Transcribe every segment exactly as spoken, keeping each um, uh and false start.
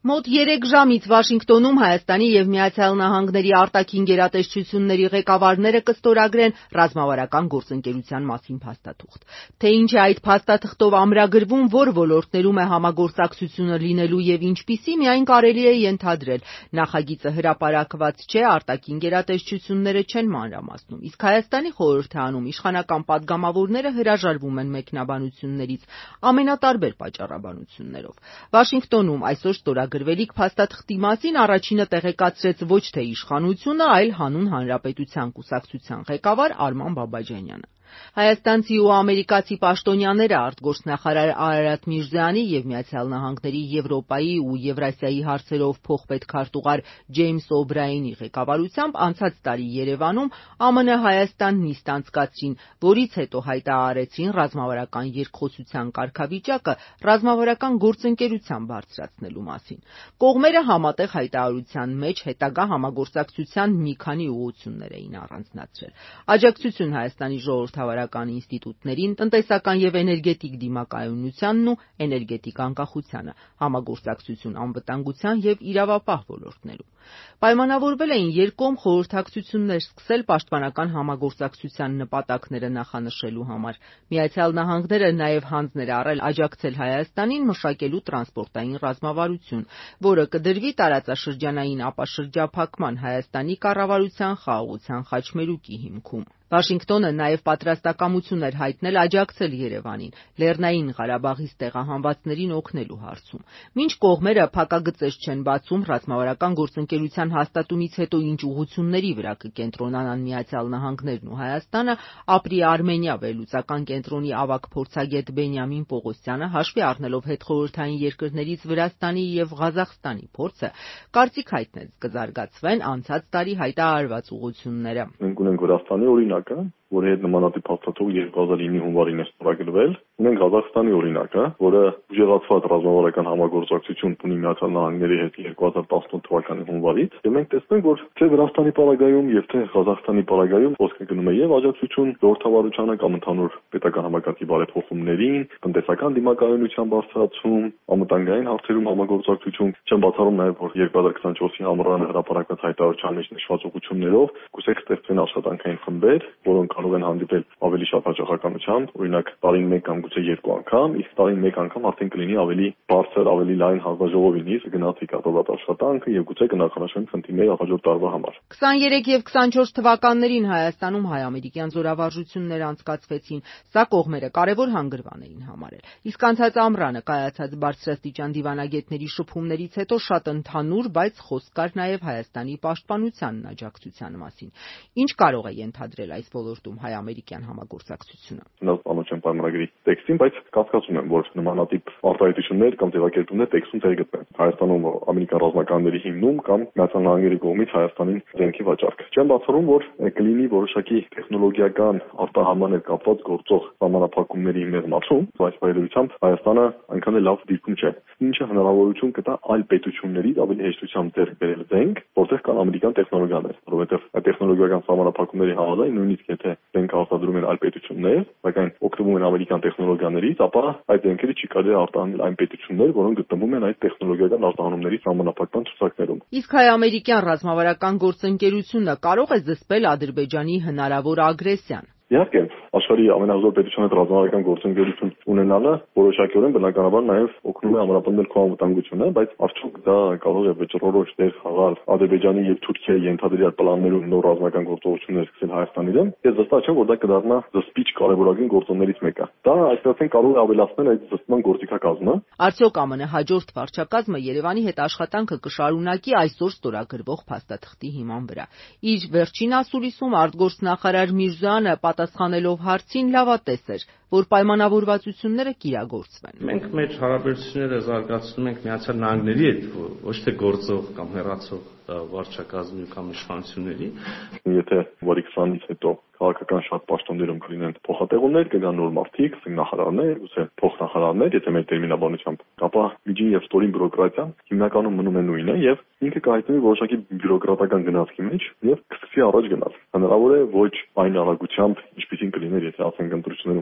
Մոտ երեք ժամից Վաշինգտոնում Հայաստանի և Միացյալ Նահանգների արտաքին գերատեսչությունների ղեկավարները կստորագրեն ռազմավարական գործընկերության մասին փաստաթուղթ։ Թե ինչ է այդ փաստաթղթով ամրագրվում, որ ոլորտներում է համագործակցությունը լինելու և ինչպիսի, միայն կարելի է ենթադրել։ Նախագիծը հրապարակված չէ, արտաքին գերատեսչությունները չեն մանրամասնում, իսկ Հայաստանի խորհրդարանում իշխանական պատգամավորները հրաժարվում են մեկնաբանություններից ամենատարբեր պատճառաբանություններով։ Վաշինգտոնում այսօր ստորագրվելիք փաստաթղթի մասին առաջինը տեղեկացրեց ոչ թե իշխանությունը, այլ Հանուն Հանրապետության կուսակցության ղեկավար Արման Բաբաջանյանը։ Հայաստանցի ու ամերիկացի պաշտոնյաները արտգործնախարար Արարատ Միրզոյանի և Միացյալ Նահանգների Եվրոպայի ու Եվրասիայի հարցերով փոխպետքարտուղար Ջեյմս Օբրայենի ղեկավարությամբ անցած տարի Երևանում ԱՄՆ-Հայաստան նիստ անցկացրին, որից հետո հայտարարեցին ռազմավարական երկխոսության կարգավիճակը ռազմավարական գործընկերության բարձրացնելու մասին։ Կողմերը համատեղ հայտարարության մեջ հետագա համագործակցության մի քանի ուղղություններ էին առանձնացրել։ Աջակցություն Հայաստանի ժողովրդավարական ինստիտուտներին, տնտեսական և էներգետիկ դիմակայունությանն ու էներգետիկ անկախությանը, համագործակցություն անվտանգության և իրավապահ ոլորտներում։ Պայմանավորվել էին երկկողմ խորհրդակցություններ սկսել պաշտպանական համագործակցության նպատակները նախանշելու համար։ Միացյալ Նահանգները նաև հանձն էր առել աջակցել Հայաստանին մշակելու տրանսպորտային ռազմավարություն, որը կդրվի տարածաշրջանային ապաշրջափակման, Հայաստանի կառավարության խաղաղության խաչմերուկի հիմքում։ Վաշինգտոնը նաև պատրաստակամություն էր հայտնել աջակցել Երևանին Լեռնային Ղարաբաղից տեղահանվածներին օգնելու հարցում։ Մինչ կողմերը փակագծեր չեն բացում ռազմավարական գործընկերության հաստատումից հետո ինչ ուղղությունների վրա կկենտրոնանան Միացյալ Նահանգներն ու Հայաստանը, ապրի Արմենիա վերլուծական կենտրոնի ավագ փորձագետ Բենյամին Պողոսյանը, հաշվի առնելով հետխորհրդային երկրներից Վրաստանի և Ղազախստանի փորձը, կարծիք հայտնեց կզարգացվեն անցած տարի հայտարարված ուղղությունները։ Մենք ունենք Վրաստանի օրինակը, որի հետ նմանատիպ փաստաթուղթ երկու հազար իննի հունվարին է ստորագրվել։ Ունենք Ղազախստանի օրինակը, որը ուժեղացված ռազմավարական համագործակցություն ունի Միացյալ Նահանգների հետ երկու հազար տասնութ թվականի հունվարից, եւ մենք տեսնենք, որ թե Վրաստանի պարագայում եւ թե Ղազախստանի պարագայում խոսքը գնում է եւ աջակցություն ժողովրդավարությանը կամ ընդհանուր պետական համակարգի բարեփոխումներին, տնտեսական դիմակայունության բարձրացում, անվտանգային հարցերում համագործակցություն։ Չեմ բացառում նաեւ, որ երկու հազար քսաներկու ամռանը հրապարակված հայտարարության մեջ նշված ուղղություններով կուսեք ստեղծվեն աշխատանքային խմբեր, որոնք կարող են հանդիպել ավելի շատ հաջողականությամբ, օրինակ տարին մեկ կամ գուցե երկու անգամ, իսկ տարին մեկ անգամ արդեն կլինի ավելի բարձր, ավելի լայն հանձնաժողովի նիստ, գնացի կատարված աշխատանքը եւ գուցե կնախանշվեն խնդիրները հաջորդ տարվա համար։ քսաներեք եւ քսանչորս թվականներին Հայաստանում հայ-ամերիկյան զորավարժություններ անցկացվեցին, սա կողմերը կարևոր հանգրվան էին համարել։ Իսկ անցած ամռանը կայացած բարձրաստիճան դիվանագետների շփումներից հետո շատ ընդհանուր, բայց խոսք կար նաեւ Հայաստանի պաշտպանությանն աջակցության մասին։ Ինչ կարող է ենթադրել այս ոլորտում հայ-ամերիկյան համագործակցությունը։ Նույնիսկ չեմ պայմանագրի տեքստին, բայց կասկածում եմ, որ նմանատիպ արտահայտություններ կամ ձևակերպումներ տեքստում թեր գտնեն։ Հայաստանում ամերիկյան ռազմականների հիմնում կամ Միացյալ Նահանգների կողմից Հայաստանին զենքի վաճառք։ Չեմ բացառում, որ կլինի որոշակի տեխնոլոգիական արտահանման հետ կապված գործող սահմանափակումների մեղմացում, բայց բայդրությամբ Հայաստանը այնքան էլ լավ դիրքում չէ, ինչը հնարավորություն կտա այլ պետություններից ավելի հեշտությամբ ձեռք բերել զենք, որտեղ կան ամերիկյան տեխնոլոգիաներ, որովհետև այդ տեխնոլոգիական սահմանափակումների համաձայն նույնիսկ եթե զենքը արտադրում են այլ պետություններ, սակայն օգտվում են ամերիկյան տեխնոլոգիաներից, ապա այդ զենքերը չի կարելի արտահանել այն պետություններ, որոնք գտնվում են այդ տեխնոլոգիական արտահանումների սահմանափակման ցուցակներում։ Իսկ հայ-ամերիկյան ռազմավարական գործընկերությունը կարող է զսպել Ադրբեջանի հնարավոր ագրեսիան։ Իհարկե, աշխարհի ամենահզոր պետության հետ ռազմավարական գործընկերություն ունենալը որոշակիորեն բնականաբար նաև օգնում է ամրապնդել քո անվտանգությունը, բայց արդյոք դա կարող է վճռորոշ դեր խաղալ Ադրբեջանի եւ Թուրքիայի ենթադրյալ պլաններում նոր ռազմական գործողություններ սկսել Հայաստանի դեմ։ Ես վստահ եմ, որ դա կդառնա զսպիչ կարևորագույն գործոններից մեկը։ Դա այսպես կարող է ավելացնել այդ զսպման գործիքակազմը։ Արդյոք ԱՄՆ հաջորդ վարչակազմը Երևանի հետ աշխատանքը կշարունակի այսօր ստորագրվող փաստաթղթի հիման վրա։ Իր վերջին ասուլիսում արտգործնախարար Միրզոյանը պատասխանելով հարցին լավատես էր, որ պայմանավորվածությունները կիրագործվեն։ Մենք մեր հարաբերությունները զարգացնում ենք Միացյալ Նահանգների հետ, ոչ թե գործող կամ հեռացող վարչակազմի կամ իշխանությունների։ Եթե վարի քսանից հետո քաղաքական շատ պաշտոններում կլինեն փոխատեղումներ, կգան նոր մարդիկ, նախարարներ, ուսե փոխնախարարներ, եթե մեր տերմինաբանությամբ, ապա միջին եւ ստորին բյուրոկրատիան հիմնականում մնում է նույնը եւ ինքը կհայտնվի որոշակի բյուրոկրատական գնացքի մեջ եւ կսկսի առաջ գնալ։ Հնարավոր է ոչ այն արագությամբ, ինչպեսին կլիներ, եթե ասենք ընտրություններում հաղթեր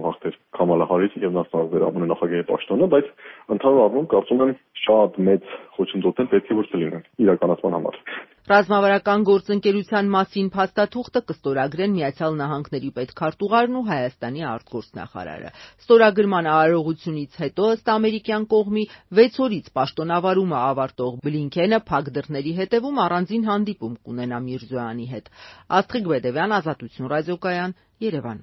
Քամալա Հարիսը եւ նա ստանձներ ԱՄՆ նախագահի պաշտոնը, բայց ընդհանուր առմամբ կարծում եմ շատ մեծ խոչընդոտներ պետք է որ չլինեն իրականացման համար։ Ռազմավարական գործընկերության մասին փաստաթուղթը կստորագրեն Միացյալ Նահանգների պետքարտուղարն ու Հայաստանի արտգործնախարարը։ Ստորագրման արարողությունից հետո ըստ ամերիկյան կողմի վեց օրից պաշտոնավարումը ավարտող Բլինքենը փակ դռների հետևում առանձին հանդիպում կունենա Միրզոյանի հետ։ Աստղիկ Բեդևյան, Ազատություն ռադիոկայան, Երևան։